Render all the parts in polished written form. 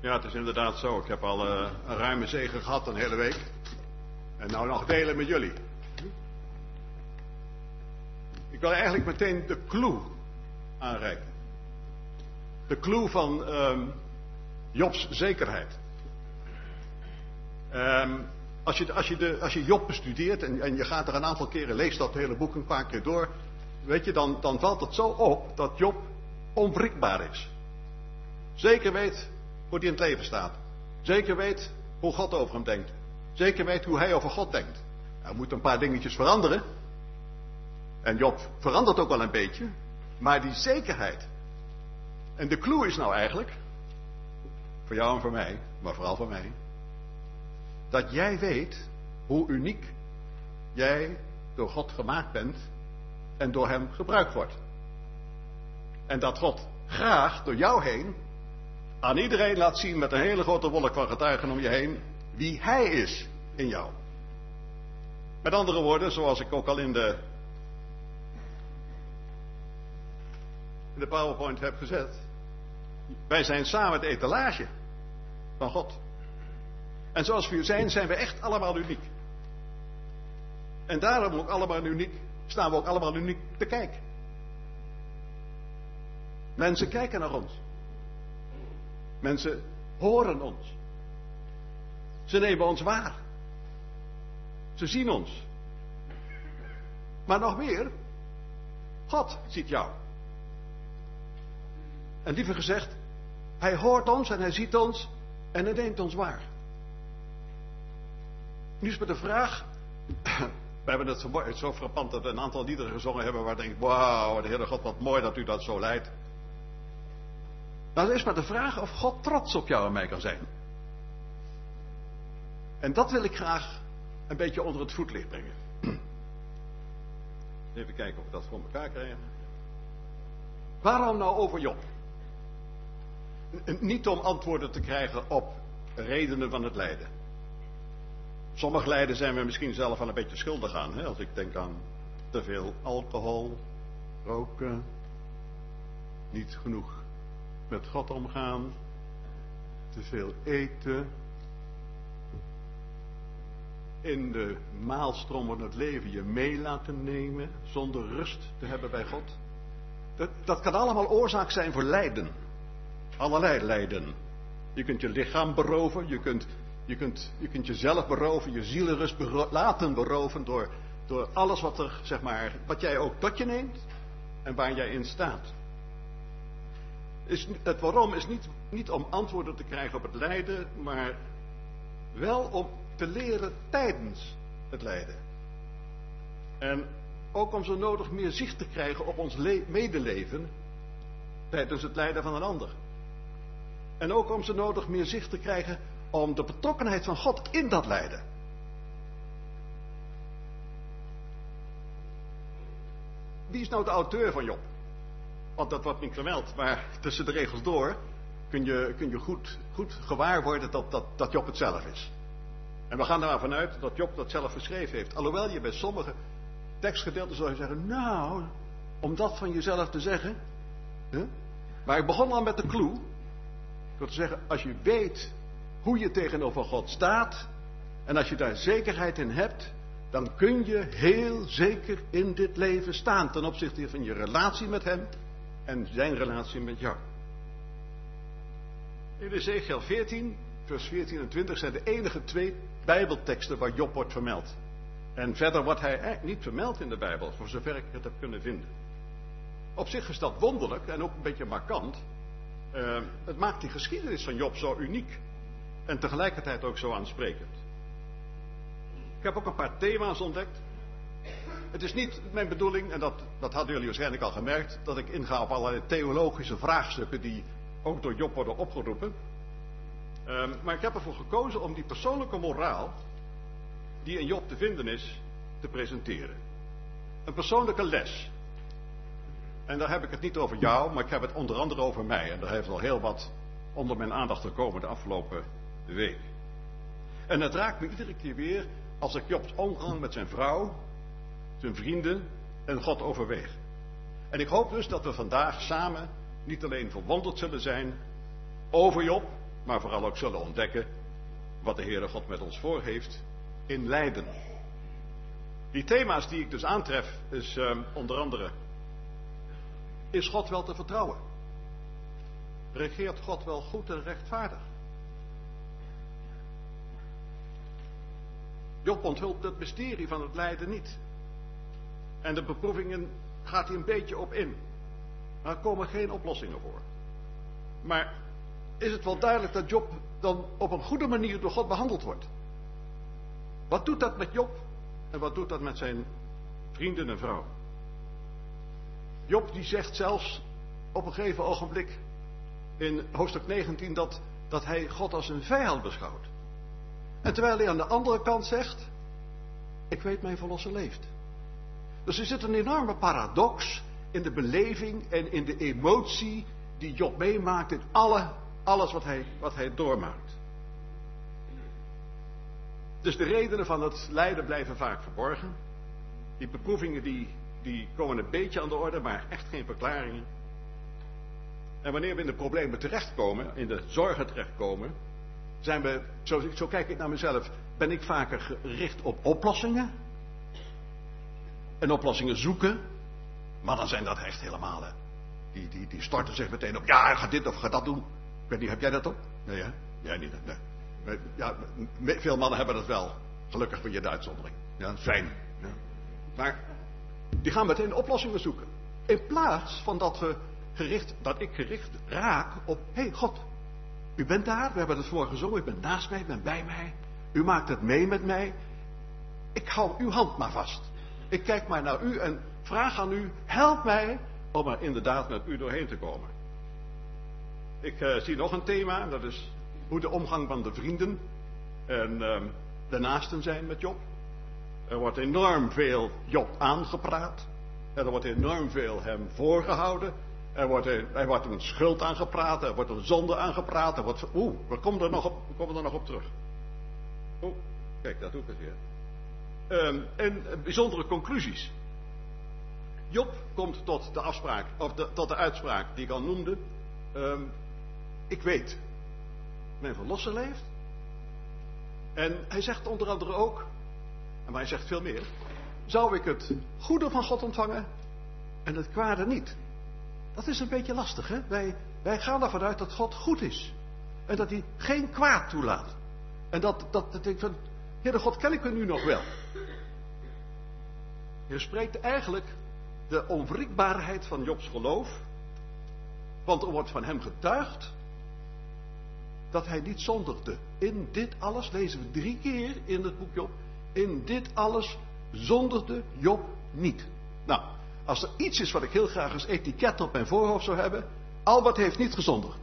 Ja, het is inderdaad zo. Ik heb al een ruime zege gehad een hele week. En nou nog delen met jullie. Ik wil eigenlijk meteen de clue aanreiken. De clue van Jobs zekerheid. Als je Job bestudeert en je gaat er een aantal keren, leest dat hele boek een paar keer door. Weet je, dan valt het zo op dat Job onwrikbaar is. Zeker weet hoe hij in het leven staat. Zeker weet hoe God over hem denkt. Zeker weet hoe hij over God denkt. Er moeten een paar dingetjes veranderen. En Job verandert ook wel een beetje. Maar die zekerheid. En de clue is nou eigenlijk, voor jou en voor mij, maar vooral voor mij, dat jij weet hoe uniek jij door God gemaakt bent en door hem gebruikt wordt. En dat God graag door jou heen aan iedereen laat zien met een hele grote wolk van getuigen om je heen wie hij is in jou. Met andere woorden, zoals ik ook al in de PowerPoint heb gezet, wij zijn samen de etalage van God. En zoals we zijn we echt allemaal uniek. En daarom ook allemaal uniek, staan we ook allemaal uniek te kijken. Mensen kijken naar ons. Mensen horen ons. Ze nemen ons waar. Ze zien ons. Maar nog meer, God ziet jou. En liever gezegd, hij hoort ons en hij ziet ons en hij neemt ons waar. Nu is maar de vraag, we hebben het zo frappant dat we een aantal liederen gezongen hebben waar ik denk, wauw, de Heere God, wat mooi dat u dat zo leidt. Nou, dan is maar de vraag of God trots op jou en mij kan zijn. En dat wil ik graag een beetje onder het voetlicht brengen. Even kijken of we dat voor elkaar krijgen. Waarom nou over Job? Niet om antwoorden te krijgen op redenen van het lijden. Sommig lijden zijn we misschien zelf al een beetje schuldig aan. Hè? Als ik denk aan te veel alcohol, roken, niet genoeg met God omgaan, te veel eten, in de maalstroom van het leven je mee laten nemen, zonder rust te hebben bij God. Dat kan allemaal oorzaak zijn voor lijden. Allerlei lijden. Je kunt je lichaam beroven, je kunt jezelf beroven, je zielenrust laten beroven door alles wat jij ook tot je neemt en waar jij in staat. Het waarom is niet om antwoorden te krijgen op het lijden, maar wel om te leren tijdens het lijden. En ook om zo nodig meer zicht te krijgen op ons medeleven tijdens het lijden van een ander. En ook om zo nodig meer zicht te krijgen om de betrokkenheid van God in dat lijden. Wie is nou de auteur van Job? Want dat wordt niet vermeld, maar tussen de regels door kun je goed gewaar worden dat Job het zelf is. En we gaan er maar vanuit dat Job dat zelf geschreven heeft. Alhoewel je bij sommige tekstgedeelten zou zeggen, nou, om dat van jezelf te zeggen. Maar ik begon al met de clue. Door te zeggen, als je weet hoe je tegenover God staat. En als je daar zekerheid in hebt. Dan kun je heel zeker in dit leven staan. Ten opzichte van je relatie met hem. En zijn relatie met jou. In Ezekiel 14, vers 14 en 20 zijn de enige 2 Bijbelteksten waar Job wordt vermeld. En verder wordt hij eigenlijk niet vermeld in de Bijbel, voor zover ik het heb kunnen vinden. Op zich is dat wonderlijk en ook een beetje markant. Het maakt die geschiedenis van Job zo uniek. En tegelijkertijd ook zo aansprekend. Ik heb ook een paar thema's ontdekt. Het is niet mijn bedoeling, en dat hadden jullie waarschijnlijk al gemerkt, dat ik inga op allerlei theologische vraagstukken die ook door Job worden opgeroepen. Maar ik heb ervoor gekozen om die persoonlijke moraal die in Job te vinden is, te presenteren. Een persoonlijke les. En daar heb ik het niet over jou, maar ik heb het onder andere over mij. En daar heeft al heel wat onder mijn aandacht gekomen de afgelopen week. En het raakt me iedere keer weer als ik Jobs omgang met zijn vrouw, zijn vrienden en God overweeg. En ik hoop dus dat we vandaag samen niet alleen verwonderd zullen zijn over Job, maar vooral ook zullen ontdekken wat de Heere God met ons voor heeft in lijden. Die thema's die ik dus aantref is onder andere: is God wel te vertrouwen? Regeert God wel goed en rechtvaardig? Job onthult het mysterie van het lijden niet. En de beproevingen gaat hij een beetje op in. Maar er komen geen oplossingen voor. Maar is het wel duidelijk dat Job dan op een goede manier door God behandeld wordt? Wat doet dat met Job? En wat doet dat met zijn vrienden en vrouw? Job die zegt zelfs op een gegeven ogenblik in hoofdstuk 19 dat hij God als een vijand beschouwt. En terwijl hij aan de andere kant zegt: ik weet mijn verlosser leeft. Dus er zit een enorme paradox in de beleving en in de emotie die Job meemaakt in alles wat hij doormaakt. Dus de redenen van het lijden blijven vaak verborgen. Die beproevingen die komen een beetje aan de orde, maar echt geen verklaringen. En wanneer we in de problemen terechtkomen, in de zorgen terechtkomen, zijn we, zo kijk ik naar mezelf, ben ik vaker gericht op oplossingen. En oplossingen zoeken. Maar dan zijn dat echt helemaal, hè. Die storten zich meteen op. Ja, ga dit of ga dat doen. Ik weet niet, heb jij dat ook? Nee, hè? Jij niet, nee. Ja, veel mannen hebben dat wel. Gelukkig ben je de uitzondering. Ja, fijn. Ja. Maar die gaan meteen oplossingen zoeken. In plaats van dat ik gericht raak op: hé, God, u bent daar, we hebben het voor gezongen, u bent naast mij, u bent bij mij. U maakt het mee met mij. Ik hou uw hand maar vast. Ik kijk maar naar u en vraag aan u: help mij om er inderdaad met u doorheen te komen. Ik zie nog een thema, en dat is hoe de omgang van de vrienden en de naasten zijn met Job. Er wordt enorm veel Job aangepraat. En er wordt enorm veel hem voorgehouden. Er wordt een schuld aangepraat, er wordt een zonde aangepraat. We komen er nog op terug. Kijk, dat doe ik het weer. En bijzondere conclusies. Job komt tot de afspraak, of tot de uitspraak die ik al noemde. Ik weet, mijn verlosser leeft. En hij zegt onder andere ook, maar hij zegt veel meer: zou ik het goede van God ontvangen en het kwade niet? Dat is een beetje lastig, hè? Wij gaan ervan uit dat God goed is. En dat hij geen kwaad toelaat. En dat ik van: Heere God, ken ik u nu nog wel? Je spreekt eigenlijk de onwrikbaarheid van Jobs geloof. Want er wordt van hem getuigd dat hij niet zondigde. In dit alles, lezen we 3 keer in het boek Job, in dit alles zondigde Job niet. Nou, als er iets is wat ik heel graag als etiket op mijn voorhoofd zou hebben: Albert heeft niet gezondigd.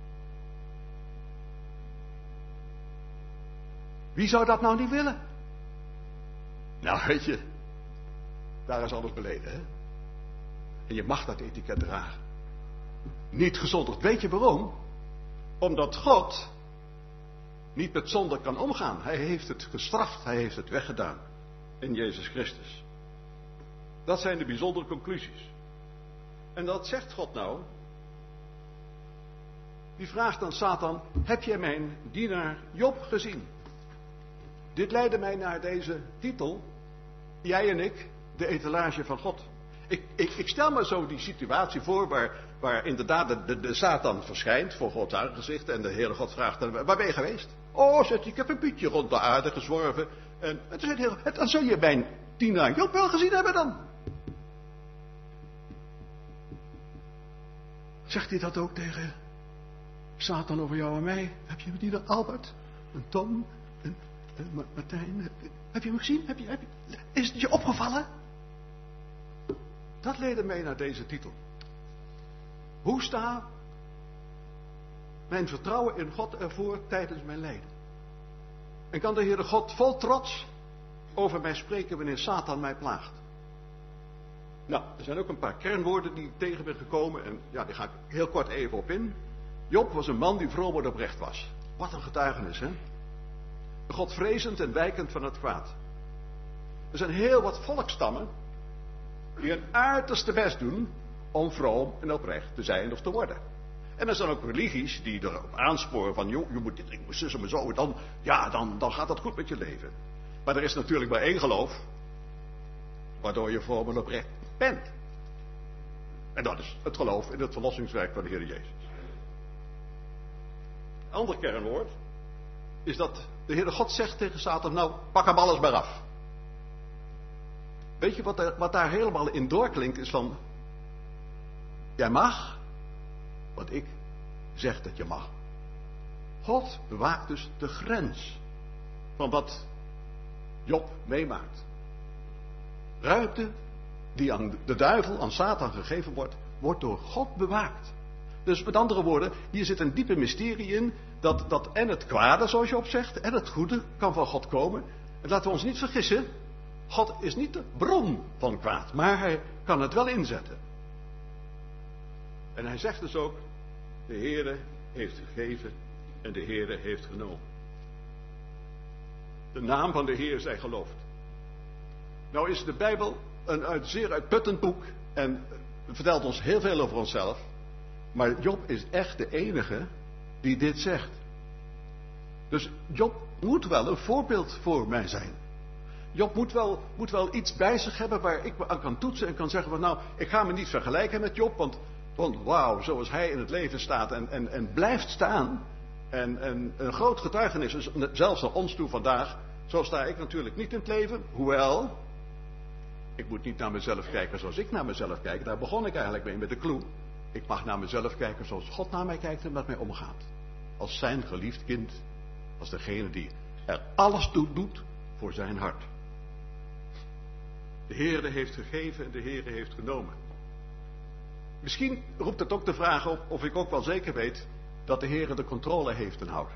Wie zou dat nou niet willen? Nou, weet je, daar is alles beleden, hè? En je mag dat etiket dragen. Niet gezondigd. Weet je waarom? Omdat God niet met zonde kan omgaan. Hij heeft het gestraft, hij heeft het weggedaan in Jezus Christus. Dat zijn de bijzondere conclusies. En dat zegt God nou. Die vraagt aan Satan: heb jij mijn dienaar Job gezien? Dit leidde mij naar deze titel: jij en ik, de etalage van God. Ik stel me zo die situatie voor waar inderdaad de Satan verschijnt voor Gods aangezicht en de Heere God vraagt: waar ben je geweest? Oh, zegt hij, ik heb een beetje rond de aarde gezworven. En toen zei de Heer: dan zul je mijn dienaar Job wel gezien hebben dan. Zegt hij dat ook tegen Satan over jou en mij? Heb je die dan Albert, en Tom, en Martijn? Heb je hem gezien? Is het je opgevallen? Dat leidde mij naar deze titel. Hoe staat mijn vertrouwen in God ervoor tijdens mijn lijden? En kan de Heere God vol trots over mij spreken wanneer Satan mij plaagt? Nou, er zijn ook een paar kernwoorden die ik tegen ben gekomen. En ja, die ga ik heel kort even op in. Job was een man die vroom en oprecht was. Wat een getuigenis, hè? Godvrezend en wijkend van het kwaad. Er zijn heel wat volkstammen die hun uiterste best doen om vroom en oprecht te zijn of te worden. En er zijn ook religies die erop aansporen van, joh, je moet dit, ik moet zussen, maar zo, dan gaat dat goed met je leven. Maar er is natuurlijk maar één geloof, waardoor je voor en oprecht bent. En dat is het geloof in het verlossingswerk van de Heer Jezus. Een ander kernwoord is dat de Heere God zegt tegen Satan, nou, pak hem alles maar af. Weet je wat daar helemaal in doorklinkt is van, jij mag wat ik zeg dat je mag. God bewaakt dus de grens van wat Job meemaakt. Ruimte die aan de duivel, aan Satan gegeven wordt door God bewaakt. Dus met andere woorden, hier zit een diepe mysterie in, dat en het kwade, zoals Job zegt, en het goede kan van God komen. En laten we ons niet vergissen, God is niet de bron van kwaad, maar hij kan het wel inzetten. En hij zegt dus ook, de Heere heeft gegeven en de Heere heeft genomen. De naam van de Heer zij geloofd. Nou is de Bijbel een zeer uitputtend boek en vertelt ons heel veel over onszelf. Maar Job is echt de enige die dit zegt. Dus Job moet wel een voorbeeld voor mij zijn. Job moet wel iets bij zich hebben waar ik me aan kan toetsen en kan zeggen van nou, ik ga me niet vergelijken met Job, want wauw, zoals hij in het leven staat en blijft staan. En een groot getuigenis is zelfs naar ons toe vandaag. Zo sta ik natuurlijk niet in het leven, hoewel ik moet niet naar mezelf kijken zoals ik naar mezelf kijk. Daar begon ik eigenlijk mee met de clue. Ik mag naar mezelf kijken zoals God naar mij kijkt en met mij omgaat. Als zijn geliefd kind. Als degene die er alles toe doet voor zijn hart. De Heere heeft gegeven en de Heere heeft genomen. Misschien roept het ook de vraag op of ik ook wel zeker weet dat de Heere de controle heeft en houdt.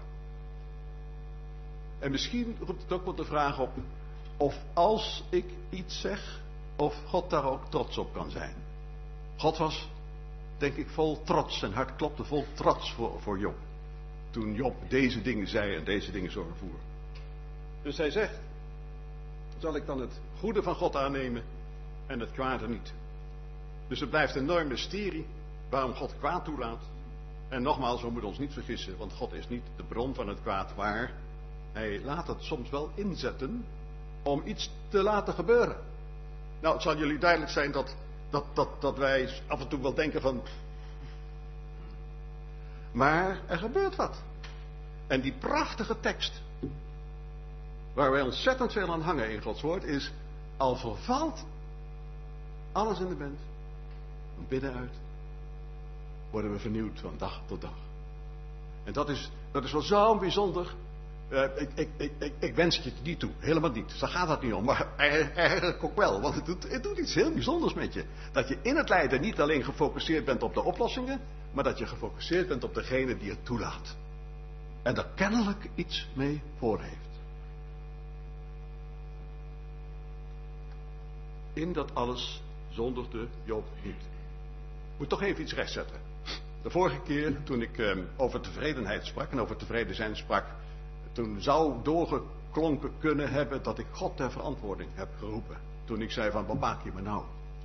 En misschien roept het ook wel de vraag op of als ik iets zeg, of God daar ook trots op kan zijn. God was, denk ik, vol trots. Zijn hart klopte vol trots voor Job. Toen Job deze dingen zei en deze dingen zo ervoer. Dus hij zegt, zal ik dan het goede van God aannemen en het kwade niet. Dus het blijft een enorm mysterie waarom God kwaad toelaat. En nogmaals, we moeten ons niet vergissen, want God is niet de bron van het kwaad, maar hij laat het soms wel inzetten om iets te laten gebeuren. Nou, het zal jullie duidelijk zijn dat wij af en toe wel denken van, maar er gebeurt wat. En die prachtige tekst, waar wij ontzettend veel aan hangen in Gods woord, is, al vervalt alles in de mens, van binnenuit worden we vernieuwd van dag tot dag. En dat is wel zo bijzonder. Ik wens het je niet toe, helemaal niet. Dus daar gaat het niet om, maar eigenlijk ook wel. Want het doet iets heel bijzonders met je. Dat je in het lijden niet alleen gefocust bent op de oplossingen, maar dat je gefocust bent op degene die het toelaat. En daar kennelijk iets mee voor heeft. In dat alles zondigde Job niet. Ik moet toch even iets rechtzetten. De vorige keer toen ik over tevredenheid sprak en over tevreden zijn sprak, toen zou doorgeklonken kunnen hebben dat ik God ter verantwoording heb geroepen. Toen ik zei van, wat maak je me nou?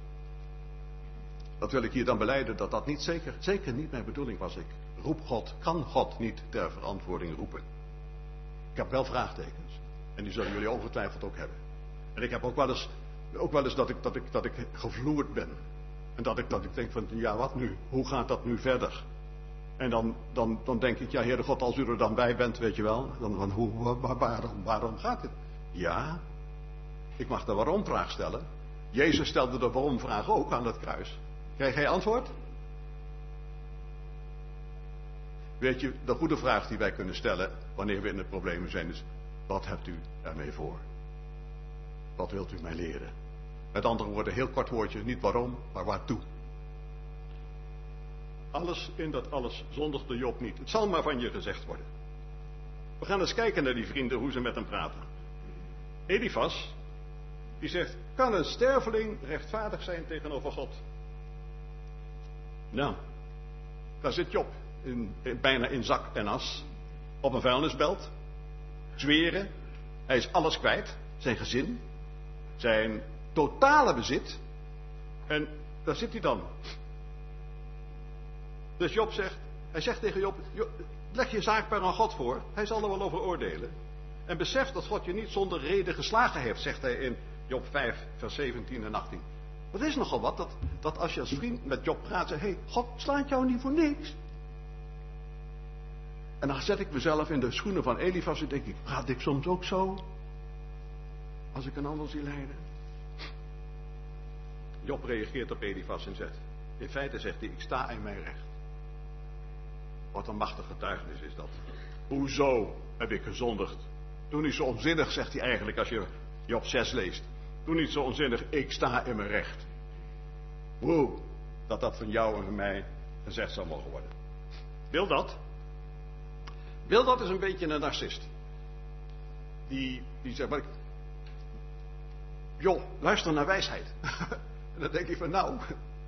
Dat wil ik hier dan belijden dat dat niet zeker niet mijn bedoeling was. Ik roep God, kan God niet ter verantwoording roepen. Ik heb wel vraagtekens. En die zullen jullie ongetwijfeld ook hebben. En ik heb ook wel eens dat ik gevloerd ben. En dat ik denk van, ja wat nu? Hoe gaat dat nu verder? En dan denk ik, ja Heere God, als u er dan bij bent, weet je wel. Dan van, waarom gaat het? Ja, ik mag de waarom-vraag stellen. Jezus stelde de waarom-vraag ook aan het kruis. Krijg jij antwoord? Weet je, de goede vraag die wij kunnen stellen wanneer we in de problemen zijn is, wat hebt u ermee voor? Wat wilt u mij leren? Met andere woorden, heel kort woordje, niet waarom, maar waartoe. Alles in dat alles zondigde Job niet. Het zal maar van je gezegd worden. We gaan eens kijken naar die vrienden, hoe ze met hem praten. Elifas, die zegt, kan een sterveling rechtvaardig zijn tegenover God? Nou, daar zit Job, bijna in zak en as, op een vuilnisbelt, zweren. Hij is alles kwijt, zijn gezin, zijn totale bezit. En daar zit hij dan. Dus Job zegt, Hij zegt tegen Job, leg je zaak maar aan God voor. Hij zal er wel over oordelen. En besef dat God je niet zonder reden geslagen heeft, zegt hij in Job 5, vers 17 en 18. Dat is nogal wat, dat als je als vriend met Job praat, zeg, hey, God slaat jou niet voor niks. En dan zet ik mezelf in de schoenen van Elifas en denk ik, praat ik soms ook zo? Als ik een ander zie lijden. Job reageert op Elifas en zegt, in feite zegt hij, ik sta in mijn recht. Wat een machtige getuigenis is dat. Hoezo heb ik gezondigd? Toen niet zo onzinnig, zegt hij eigenlijk als je Job 6 leest. Toen niet zo onzinnig, ik sta in mijn recht. Wow, dat van jou en van mij gezegd zou mogen worden. Bildad is een beetje een narcist. Die zegt, maar joh, luister naar wijsheid. En dan denk ik van nou,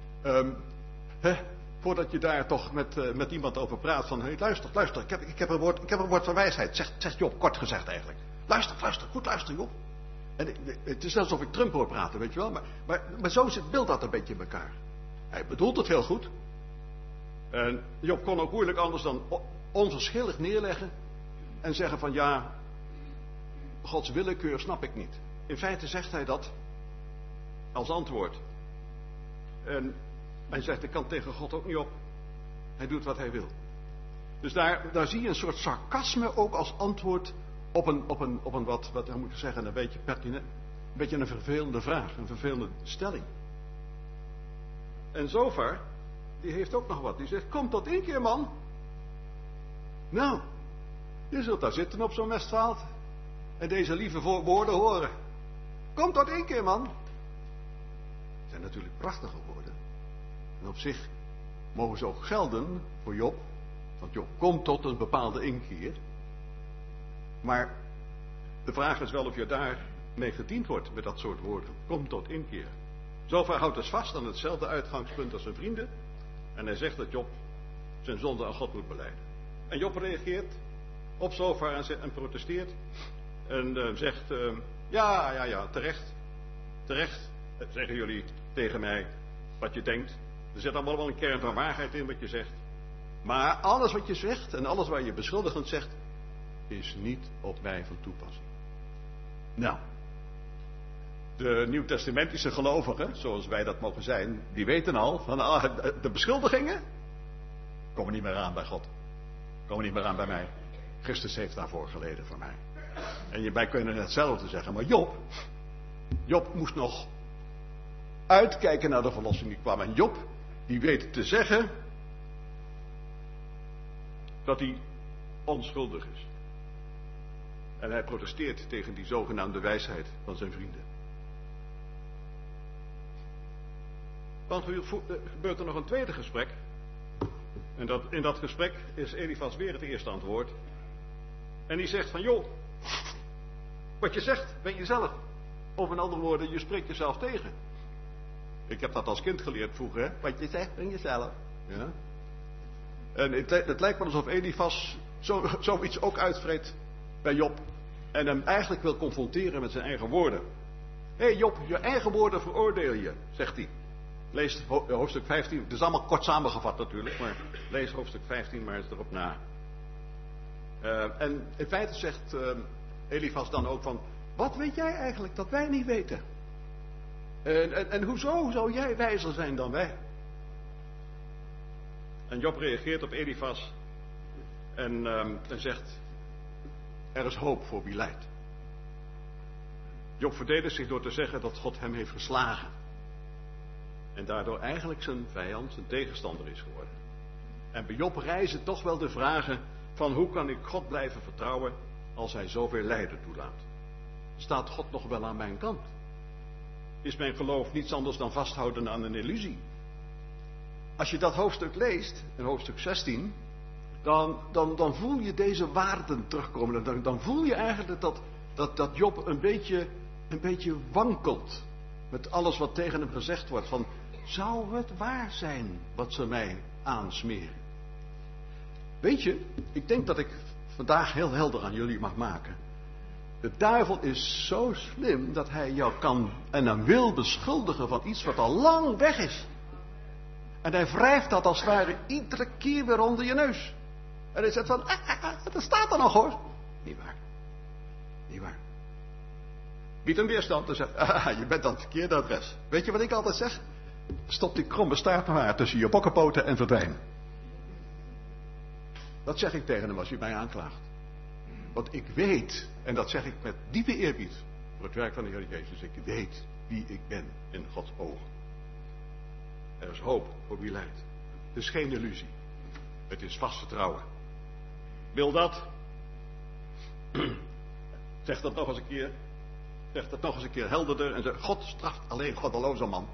voordat je daar toch met iemand over praat van, hey, luister, ik heb een woord van wijsheid, zegt Job, kort gezegd eigenlijk. Luister, goed luisteren Job. En het is net alsof ik Trump hoor praten, weet je wel, maar zo zit Bildad een beetje in elkaar. Hij bedoelt het heel goed. En Job kon ook moeilijk anders dan onverschillig neerleggen en zeggen van ja, Gods willekeur snap ik niet. In feite zegt hij dat als antwoord. En hij zegt, ik kan tegen God ook niet op. Hij doet wat hij wil. Dus daar zie je een soort sarcasme ook als antwoord op een wat moet ik zeggen, een beetje pertinent, een beetje een vervelende vraag, een vervelende stelling. En Zofar, die heeft ook nog wat. Die zegt, kom tot één keer man. Nou, je zult daar zitten op zo'n mestvaalt en deze lieve woorden horen. Kom tot één keer man. Het zijn natuurlijk prachtige woorden. En op zich mogen ze ook gelden voor Job. Want Job komt tot een bepaalde inkeer. Maar de vraag is wel of je daarmee gediend wordt met dat soort woorden. Kom tot inkeer. Zofar houdt dus vast aan hetzelfde uitgangspunt als zijn vrienden. En hij zegt dat Job zijn zonde aan God moet belijden. En Job reageert op Zofar en protesteert. En zegt, ja, terecht. Terecht, zeggen jullie tegen mij wat je denkt. Er zit allemaal wel een kern van waarheid in wat je zegt. Maar alles wat je zegt en alles waar je beschuldigend zegt, is niet op mij van toepassing. Nou, de nieuwtestamentische gelovigen, zoals wij dat mogen zijn, die weten al van de beschuldigingen komen niet meer aan bij God. Komen niet meer aan bij mij. Christus heeft daarvoor geleden voor mij. En wij kunnen hetzelfde zeggen, maar Job moest nog uitkijken naar de verlossing die kwam. En Job, die weet te zeggen dat hij onschuldig is. En hij protesteert tegen die zogenaamde wijsheid van zijn vrienden. Dan gebeurt er nog een tweede gesprek. En in dat gesprek is Elifas weer het eerste antwoord. En die zegt van, joh, wat je zegt ben jezelf. Of in andere woorden, je spreekt jezelf tegen. Ik heb dat als kind geleerd vroeger, hè. Wat je zegt ben jezelf. Ja. En het lijkt me alsof Elifas zoiets ook uitvreet bij Job. En hem eigenlijk wil confronteren met zijn eigen woorden. Hé Job, je eigen woorden veroordeel je, zegt hij. Lees hoofdstuk 15. Het is allemaal kort samengevat natuurlijk, maar lees hoofdstuk 15 maar eens erop na. En in feite zegt Elifas dan ook van, wat weet jij eigenlijk dat wij niet weten? En hoezo zou jij wijzer zijn dan wij? En Job reageert op Elifas en zegt, er is hoop voor wie lijdt. Job verdedigt zich door te zeggen dat God hem heeft geslagen. En daardoor eigenlijk zijn vijand, zijn tegenstander is geworden. En bij Job rijzen toch wel de vragen van hoe kan ik God blijven vertrouwen als hij zoveel lijden toelaat? Staat God nog wel aan mijn kant? Is mijn geloof niets anders dan vasthouden aan een illusie? Als je dat hoofdstuk leest, in hoofdstuk 16, dan voel je deze waarden terugkomen. Dan voel je eigenlijk dat Job een beetje wankelt met alles wat tegen hem gezegd wordt. Van, zou het waar zijn wat ze mij aansmeren? Weet je, ik denk dat ik vandaag heel helder aan jullie mag maken. De duivel is zo slim dat hij jou kan en dan wil beschuldigen van iets wat al lang weg is. En hij wrijft dat als het ware iedere keer weer onder je neus. En hij zegt van, dat staat er nog hoor. Niet waar. Niet waar. Biedt een weerstand en zegt, je bent aan het verkeerde adres. Weet je wat ik altijd zeg? Stop die kromme staart maar tussen je bokkenpoten en verdwijn. Dat zeg ik tegen hem als hij mij aanklaagt. Want ik weet, en dat zeg ik met diepe eerbied voor het werk van de Heer Jezus, ik weet wie ik ben in Gods ogen. Er is hoop voor wie lijdt. Het is geen illusie. Het is vast vertrouwen. Wil dat? Zeg dat nog eens een keer. Zeg dat nog eens een keer helderder. En zeg, God straft alleen goddeloze man.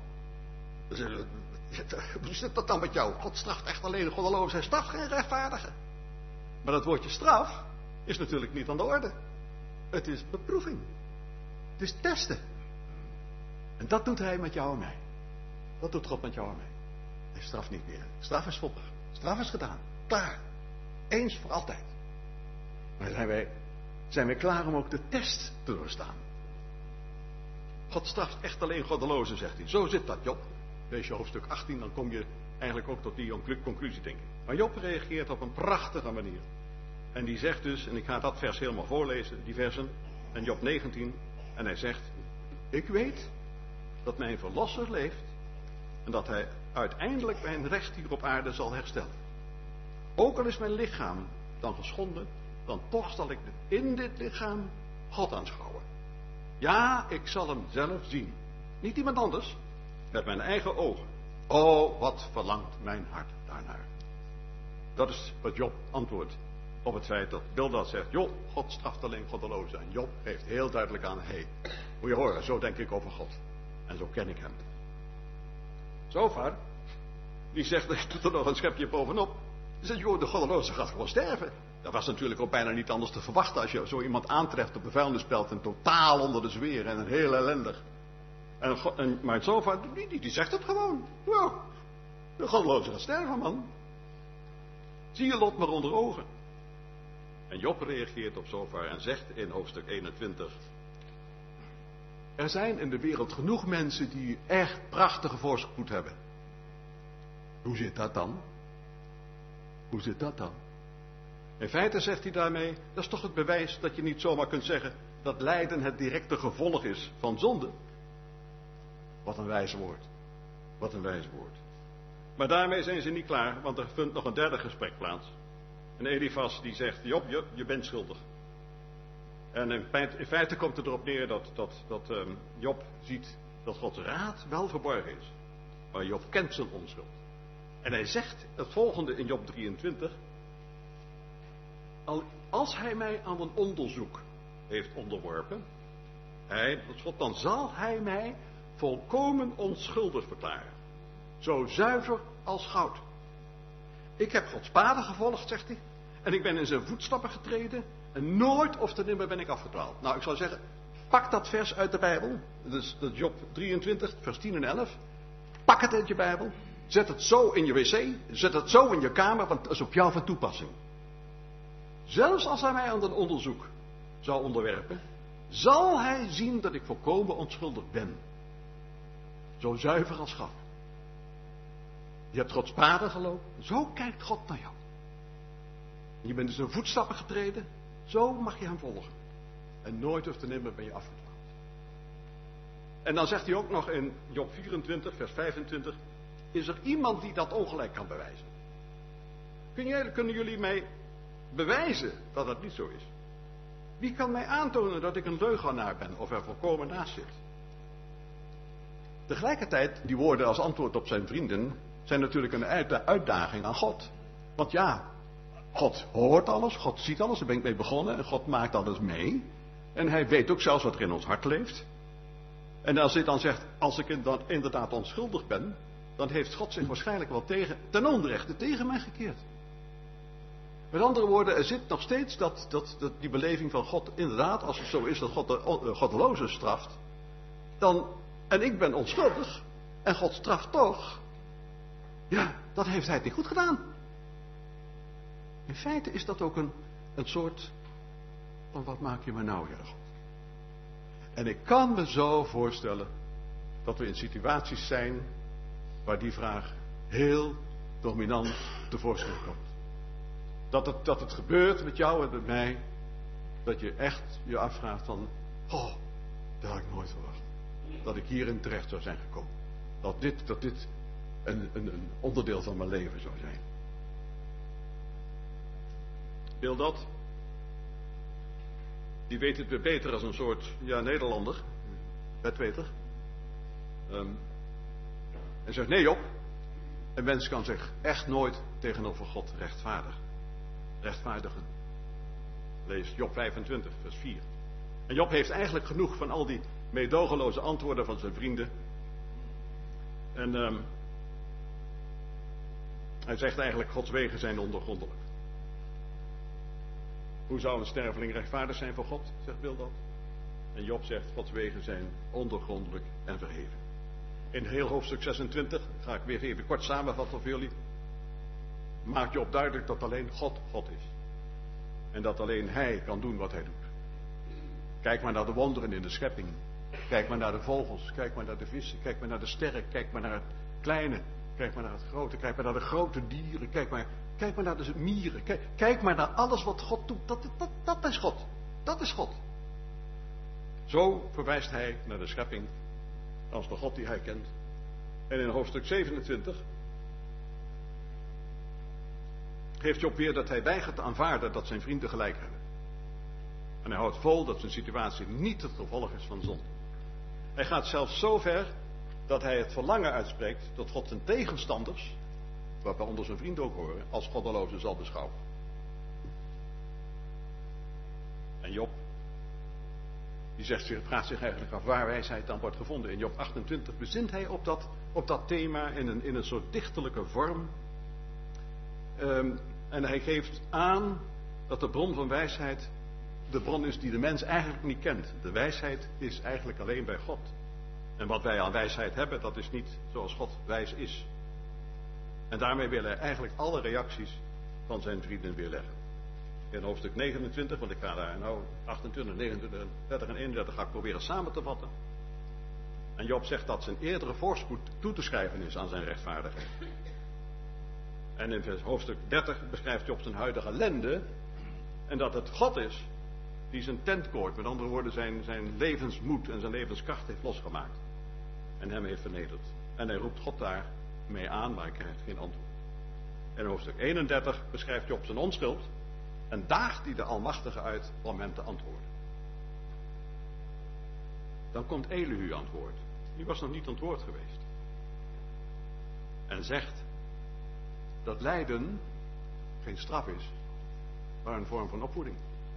Hoe zit dat dan met jou? God straft echt alleen de goddeloze. Hij straft geen rechtvaardige. Maar dat woordje straf is natuurlijk niet aan de orde. Het is beproeving. Het is testen. En dat doet hij met jou en mij. Dat doet God met jou en mij. Hij straft niet meer. Straf is volbracht. Straf is gedaan. Klaar. Eens voor altijd. Maar zijn wij klaar om ook de test te doorstaan. God straft echt alleen goddelozen, zegt hij. Zo zit dat, Job. Lees je hoofdstuk 18, dan kom je eigenlijk ook tot die conclusie, denk ik. Maar Job reageert op een prachtige manier. En die zegt dus, en ik ga dat vers helemaal voorlezen, die versen, en Job 19, en hij zegt, ik weet dat mijn verlosser leeft en dat hij uiteindelijk mijn recht hier op aarde zal herstellen. Ook al is mijn lichaam dan geschonden, dan toch zal ik in dit lichaam God aanschouwen. Ja, ik zal hem zelf zien. Niet iemand anders, met mijn eigen ogen. Oh, wat verlangt mijn hart daarnaar. Dat is wat Job antwoordt op het feit dat Bildad zegt, joh, God straft alleen goddelozen. En Job geeft heel duidelijk aan, moet je horen, zo denk ik over God. En zo ken ik hem. Zover, die zegt, ik doe er nog een schepje bovenop. Die zegt, joh, de goddeloze gaat gewoon sterven. Dat was natuurlijk ook bijna niet anders te verwachten als je zo iemand aantreft op de vuilnisbelt en totaal onder de zweer en een heel ellendig. Maar zover, die zegt het gewoon. Wow, de goddeloze gaat sterven, man. Zie je lot maar onder ogen. En Job reageert op zover en zegt in hoofdstuk 21. Er zijn in de wereld genoeg mensen die echt prachtige voorspoed hebben. Hoe zit dat dan? Hoe zit dat dan? In feite zegt hij daarmee, dat is toch het bewijs dat je niet zomaar kunt zeggen dat lijden het directe gevolg is van zonde. Wat een wijs woord. Wat een wijs woord. Maar daarmee zijn ze niet klaar, want er vindt nog een derde gesprek plaats. En Elifas die zegt, Job, je bent schuldig. En in feite komt het erop neer dat Job ziet dat Gods raad wel verborgen is. Maar Job kent zijn onschuld. En hij zegt het volgende in Job 23. Als hij mij aan een onderzoek heeft onderworpen, dan zal hij mij volkomen onschuldig verklaren. Zo zuiver als goud. Ik heb Gods paden gevolgd, zegt hij. En ik ben in zijn voetstappen getreden. En nooit of te nimmer ben ik afgedwaald. Nou, ik zou zeggen, pak dat vers uit de Bijbel. Dat is Job 23, vers 10 en 11. Pak het uit je Bijbel. Zet het zo in je wc. Zet het zo in je kamer, want dat is op jou van toepassing. Zelfs als hij mij aan een onderzoek zou onderwerpen, zal hij zien dat ik volkomen onschuldig ben. Zo zuiver als goud. Je hebt Gods paden gelopen. Zo kijkt God naar jou. Je bent in zijn voetstappen getreden. Zo mag je hem volgen. En nooit of te nimmer ben je afgedwaald. En dan zegt hij ook nog in Job 24, vers 25. Is er iemand die dat ongelijk kan bewijzen? Kunnen jullie mij bewijzen dat het niet zo is? Wie kan mij aantonen dat ik een leugenaar ben of er volkomen naast zit? Tegelijkertijd, die woorden als antwoord op zijn vrienden zijn natuurlijk een uitdaging aan God. Want ja, God hoort alles, God ziet alles, daar ben ik mee begonnen. En God maakt alles mee. En hij weet ook zelfs wat er in ons hart leeft. En als hij dan zegt, als ik dan inderdaad onschuldig ben, dan heeft God zich waarschijnlijk wel ten onrechte tegen mij gekeerd. Met andere woorden, er zit nog steeds die beleving van God, inderdaad, als het zo is dat God de goddelozen straft, en ik ben onschuldig, en God straft toch, ja, dat heeft hij niet goed gedaan. In feite is dat ook een soort van, wat maak je me nou, Heer God? En ik kan me zo voorstellen dat we in situaties zijn waar die vraag heel dominant tevoorschijn komt. Dat het gebeurt met jou en met mij, dat je echt je afvraagt van, oh, dat had ik nooit verwacht. Dat ik hierin terecht zou zijn gekomen. Dat dit een onderdeel van mijn leven zou zijn. Bildad, die weet het weer beter als een soort, Nederlander, wetweter. En zegt, nee Job, een mens kan zich echt nooit tegenover God rechtvaardigen. Lees Job 25, vers 4. En Job heeft eigenlijk genoeg van al die meedogenloze antwoorden van zijn vrienden. En hij zegt eigenlijk, Gods wegen zijn ondoorgrondelijk. Hoe zou een sterveling rechtvaardig zijn voor God, zegt Bildad. En Job zegt, Gods wegen zijn ondoorgrondelijk en verheven. In heel hoofdstuk 26, ga ik weer even kort samenvatten voor jullie, maakt Job duidelijk dat alleen God God is. En dat alleen Hij kan doen wat Hij doet. Kijk maar naar de wonderen in de schepping. Kijk maar naar de vogels. Kijk maar naar de vissen. Kijk maar naar de sterren. Kijk maar naar het kleine. Kijk maar naar het grote. Kijk maar naar de grote dieren. Kijk maar naar de mieren. Kijk maar naar alles wat God doet. Dat is God. Dat is God. Zo verwijst hij naar de schepping als de God die hij kent. En in hoofdstuk 27 geeft Job weer dat hij weigert te aanvaarden dat zijn vrienden gelijk hebben. En hij houdt vol dat zijn situatie niet het gevolg is van zonde. Hij gaat zelfs zo ver dat hij het verlangen uitspreekt dat God zijn tegenstanders, waarbij onder zijn vrienden ook horen, als goddelozen zal beschouwen. En Job, die vraagt zich eigenlijk af waar wijsheid dan wordt gevonden. In Job 28 bezint hij op dat thema in een soort dichterlijke vorm. En hij geeft aan dat de bron van wijsheid de bron is die de mens eigenlijk niet kent. De wijsheid is eigenlijk alleen bij God. En wat wij aan wijsheid hebben, dat is niet zoals God wijs is. En daarmee wil hij eigenlijk alle reacties van zijn vrienden weerleggen. In hoofdstuk 29, want ik ga daar 28, 29, 30 en 31 ga ik proberen samen te vatten. En Job zegt dat zijn eerdere voorspoed toe te schrijven is aan zijn rechtvaardigheid. En in hoofdstuk 30 beschrijft Job zijn huidige ellende. En dat het God is die zijn tentkoord, met andere woorden zijn levensmoed en zijn levenskracht heeft losgemaakt. En hem heeft vernederd. En hij roept God daar mee aan, maar hij krijgt geen antwoord. En in hoofdstuk 31 beschrijft Job zijn onschuld. En daagt hij de Almachtige uit om hem te antwoorden. Dan komt Elihu aan het woord. Die was nog niet aan het woord geweest. En zegt dat lijden geen straf is, maar een vorm van opvoeding.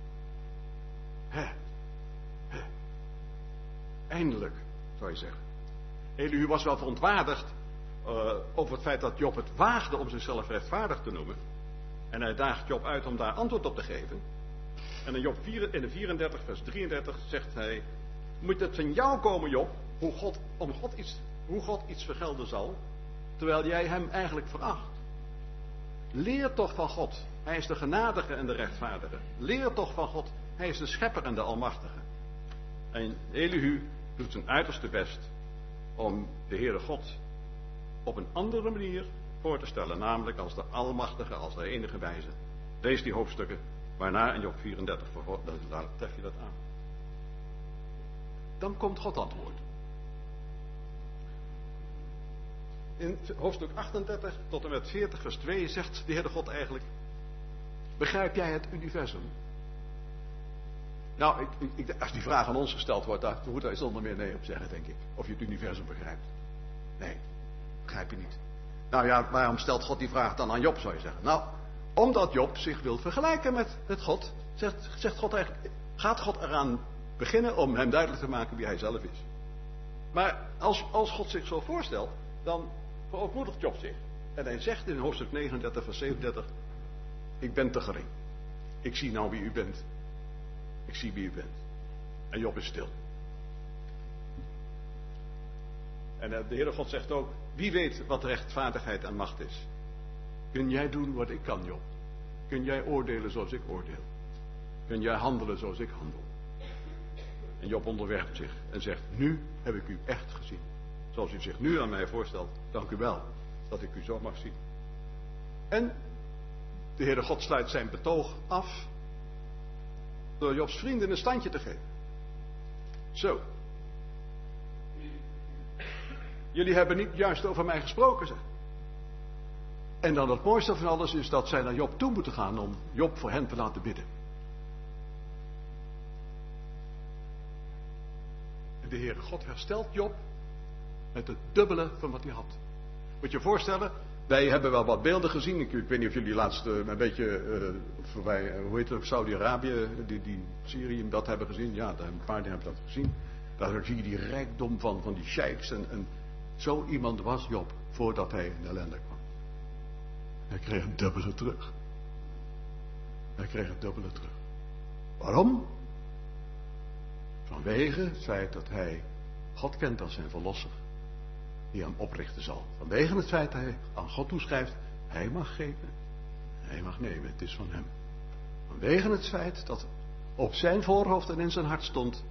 Eindelijk, zou je zeggen. Elihu was wel verontwaardigd over het feit dat Job het waagde om zichzelf rechtvaardig te noemen. En hij daagt Job uit om daar antwoord op te geven. En in in de 34 vers 33 zegt hij: moet het van jou komen, Job, hoe God iets vergelden zal, terwijl jij hem eigenlijk veracht. Leer toch van God. Hij is de genadige en de rechtvaardige. Leer toch van God. Hij is de schepper en de almachtige. En Elihu doet zijn uiterste best om de Heere God op een andere manier voor te stellen. Namelijk als de almachtige, als de enige wijze. Lees die hoofdstukken waarna in Job 34, daar tref je dat aan. Dan komt God antwoord. In hoofdstuk 38 tot en met 40 vers 2 zegt de Heere God eigenlijk: begrijp jij het universum? Nou, als die vraag aan ons gesteld wordt, daar moet hij zonder meer nee op zeggen, denk ik. Of je het universum begrijpt. Nee, begrijp je niet. Nou ja, waarom stelt God die vraag dan aan Job, zou je zeggen? Nou, omdat Job zich wil vergelijken met God, zegt God eigenlijk, gaat God eraan beginnen om hem duidelijk te maken wie hij zelf is. Maar als God zich zo voorstelt, dan verootmoedigt Job zich. En hij zegt in hoofdstuk 39 vers 37, ik ben te gering. Ik zie nou wie u bent. Ik zie wie u bent. En Job is stil. En de Heere God zegt ook, wie weet wat rechtvaardigheid en macht is? Kun jij doen wat ik kan, Job? Kun jij oordelen zoals ik oordeel? Kun jij handelen zoals ik handel? En Job onderwerpt zich en zegt, nu heb ik u echt gezien. Zoals u zich nu aan mij voorstelt, dank u wel. dat ik u zo mag zien. En de Heere God sluit zijn betoog af door Jobs vrienden een standje te geven. Zo. Jullie hebben niet juist over mij gesproken, zeg. En dan het mooiste van alles is dat zij naar Job toe moeten gaan om Job voor hen te laten bidden. En de Heere God herstelt Job met het dubbele van wat hij had. Moet je je voorstellen, wij hebben wel wat beelden gezien. Ik weet niet of jullie laatst een beetje voorbij, hoe heet het, Saudi-Arabië, die Syrië, dat hebben gezien. Ja, een paar hebben dat gezien. Daar zie je die rijkdom van die sheiks. En zo iemand was Job voordat hij in de ellende kwam. Hij kreeg het dubbele terug. Hij kreeg het dubbele terug. Waarom? Vanwege het feit dat hij God kent als zijn verlosser, die hem oprichten zal. Vanwege het feit dat hij aan God toeschrijft, hij mag geven, hij mag nemen, het is van hem. Vanwege het feit dat op zijn voorhoofd en in zijn hart stond,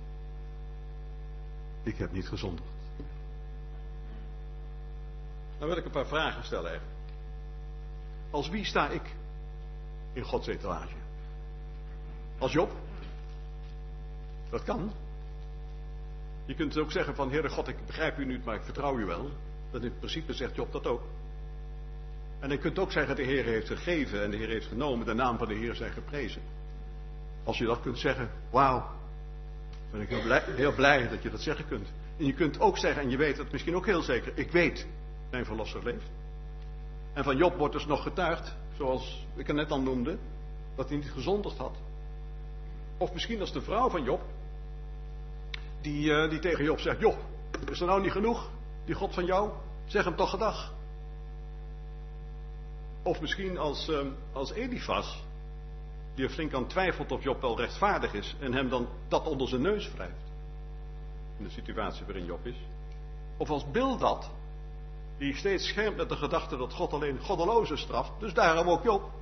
ik heb niet gezondigd. Dan wil ik een paar vragen stellen even. Als wie sta ik in Gods etalage? Als Job? Dat kan. Je kunt ook zeggen van, Heere God, ik begrijp u niet, maar ik vertrouw u wel. Dat in principe zegt Job dat ook. En je kunt ook zeggen, de Heer heeft gegeven en de Heer heeft genomen, de naam van de Heer zij geprezen. Als je dat kunt zeggen, wauw, ben ik heel blij dat je dat zeggen kunt. En je kunt ook zeggen, en je weet het misschien ook heel zeker, ik weet, mijn verlosser leeft. En van Job wordt dus nog getuigd, zoals ik het net al noemde, dat hij niet gezondigd had. Of misschien als de vrouw van Job, die tegen Job zegt, joh, is er nou niet genoeg, die God van jou? Zeg hem toch gedag. Of misschien als Elifas, die er flink aan twijfelt of Job wel rechtvaardig is en hem dan dat onder zijn neus wrijft. In de situatie waarin Job is. Of als Bildad, die steeds schermt met de gedachte dat God alleen goddelozen straft, dus daarom ook Job.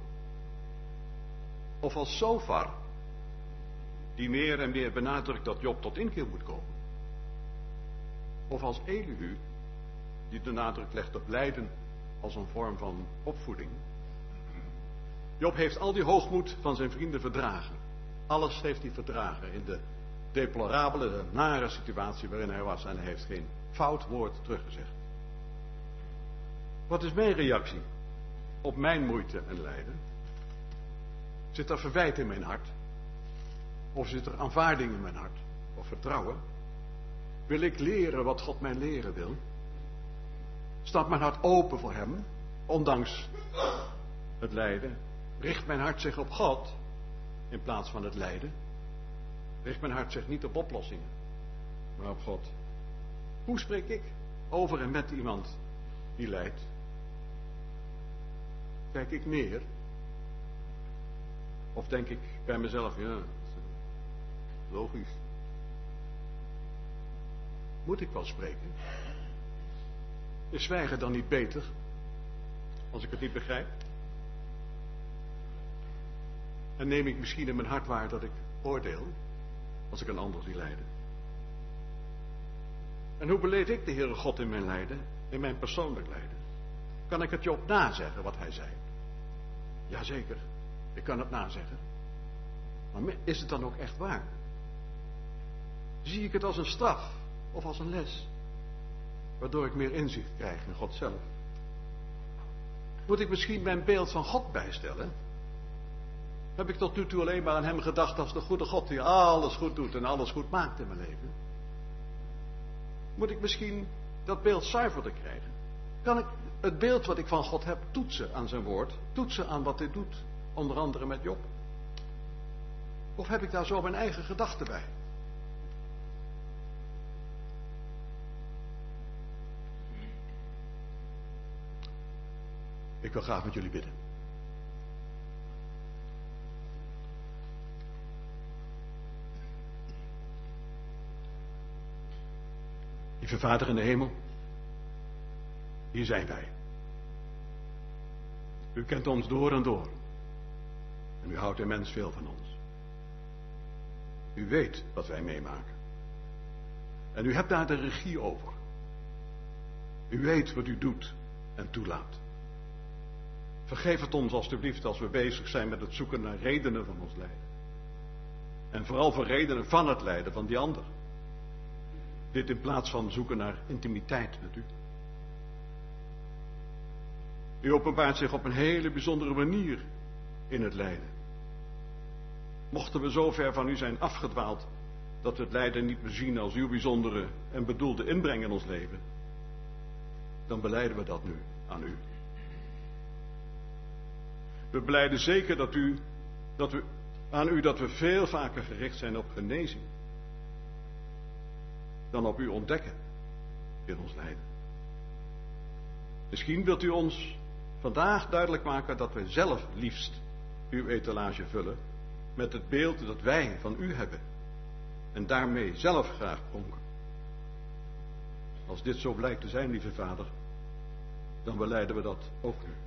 Of als Sofar, die meer en meer benadrukt dat Job tot inkeer moet komen. Of als Elihu, die de nadruk legt op lijden als een vorm van opvoeding. Job heeft al die hoogmoed van zijn vrienden verdragen. Alles heeft hij verdragen in de deplorabele, de nare situatie waarin hij was en hij heeft geen fout woord teruggezegd. Wat is mijn reactie op mijn moeite en lijden? Zit er verwijt in mijn hart? Of zit er aanvaarding in mijn hart? Of vertrouwen? Wil ik leren wat God mij leren wil? Staat mijn hart open voor hem, ondanks het lijden? Richt mijn hart zich op God in plaats van het lijden? Richt mijn hart zich niet op oplossingen, maar op God? Hoe spreek ik over en met iemand die lijdt? Kijk ik neer? Of denk ik bij mezelf, ja, logisch. Moet ik wel spreken? Is zwijgen dan niet beter? Als ik het niet begrijp? En neem ik misschien in mijn hart waar dat ik oordeel, als ik een ander zie lijden? En hoe beleef ik de Heere God in mijn lijden, in mijn persoonlijk lijden? Kan ik het Job nazeggen wat hij zei? Jazeker, ik kan het nazeggen. Maar is het dan ook echt waar? Zie ik het als een straf of als een les? Waardoor ik meer inzicht krijg in God zelf. Moet ik misschien mijn beeld van God bijstellen? Heb ik tot nu toe alleen maar aan hem gedacht als de goede God die alles goed doet en alles goed maakt in mijn leven? Moet ik misschien dat beeld zuiverder krijgen? Kan ik het beeld wat ik van God heb toetsen aan zijn woord, toetsen aan wat hij doet, onder andere met Job? Of heb ik daar zo mijn eigen gedachten bij? Ik wil graag met jullie bidden. Lieve Vader in de hemel, hier zijn wij. U kent ons door en door. En u houdt immens veel van ons. U weet wat wij meemaken. En u hebt daar de regie over. U weet wat u doet en toelaat. Vergeef het ons alstublieft als we bezig zijn met het zoeken naar redenen van ons lijden. En vooral voor redenen van het lijden van die ander. Dit in plaats van zoeken naar intimiteit met u. U openbaart zich op een hele bijzondere manier in het lijden. Mochten we zo ver van u zijn afgedwaald dat we het lijden niet meer zien als uw bijzondere en bedoelde inbreng in ons leven, dan belijden we dat nu aan u. We belijden zeker dat we veel vaker gericht zijn op genezing dan op u ontdekken in ons lijden. Misschien wilt u ons vandaag duidelijk maken dat wij zelf liefst uw etalage vullen met het beeld dat wij van u hebben en daarmee zelf graag pronken. Als dit zo blijkt te zijn, lieve Vader, dan belijden we dat ook nu.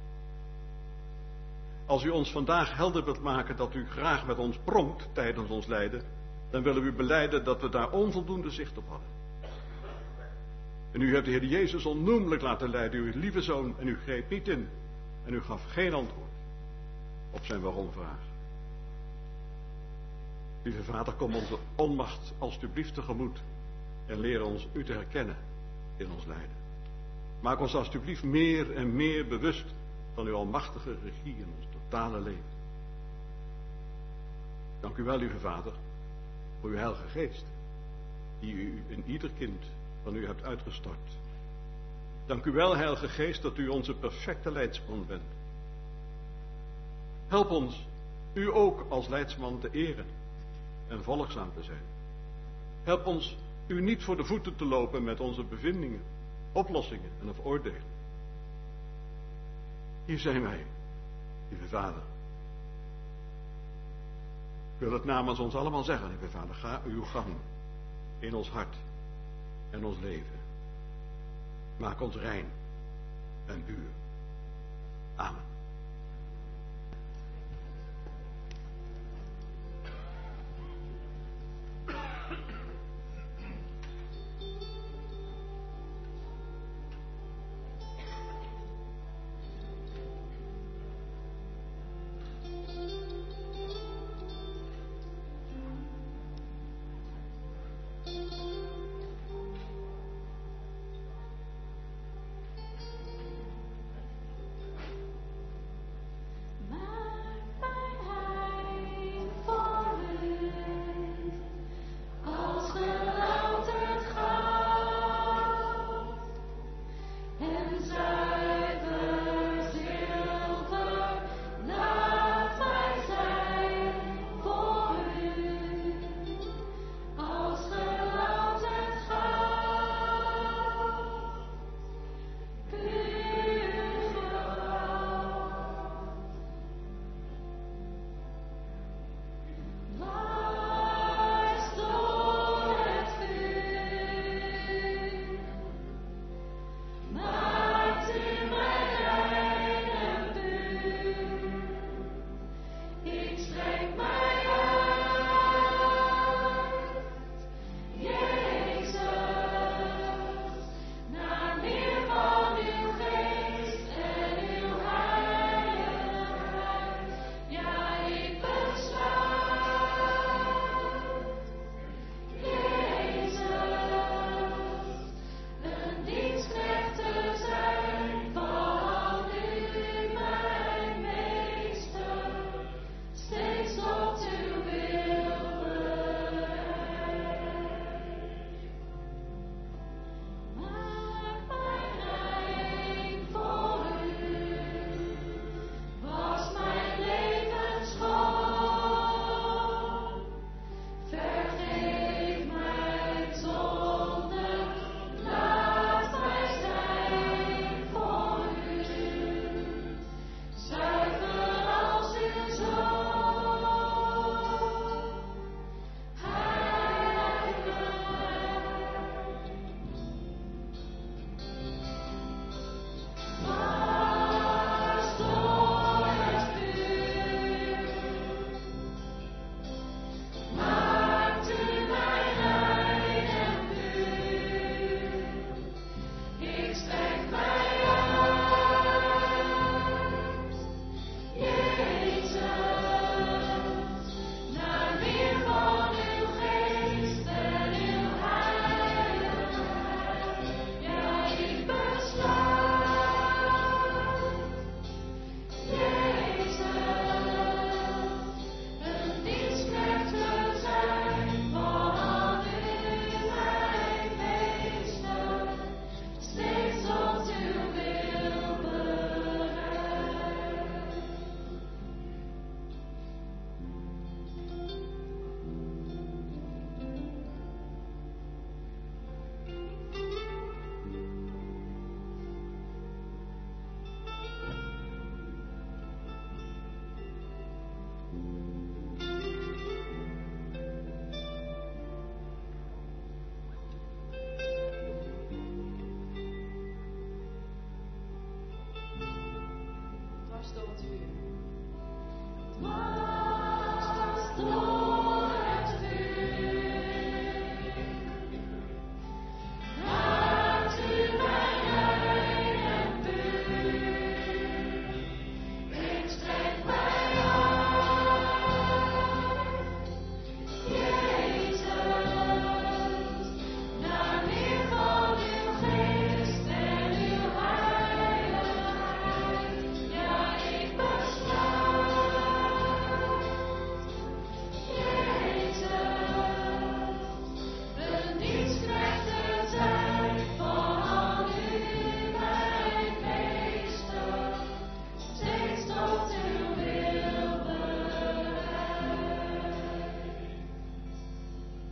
Als u ons vandaag helder wilt maken dat u graag met ons pronkt tijdens ons lijden, dan willen we u belijden dat we daar onvoldoende zicht op hadden. En u hebt de Heer Jezus onnoemelijk laten lijden, uw lieve Zoon, en u greep niet in. En u gaf geen antwoord op zijn waarom-vraag. Lieve Vader, kom onze onmacht alstublieft tegemoet en leer ons u te herkennen in ons lijden. Maak ons alstublieft meer en meer bewust van uw almachtige regie in ons totale leven. Dank u wel, lieve Vader, voor uw Heilige Geest, die u in ieder kind van u hebt uitgestort. Dank u wel, Heilige Geest, dat u onze perfecte leidsman bent. Help ons u ook als leidsman te eren en volgzaam te zijn. Help ons u niet voor de voeten te lopen met onze bevindingen, oplossingen en of oordelen. Hier zijn wij, lieve Vader. Ik wil het namens ons allemaal zeggen, lieve Vader. Ga uw gang in ons hart en ons leven. Maak ons rein en puur. Amen.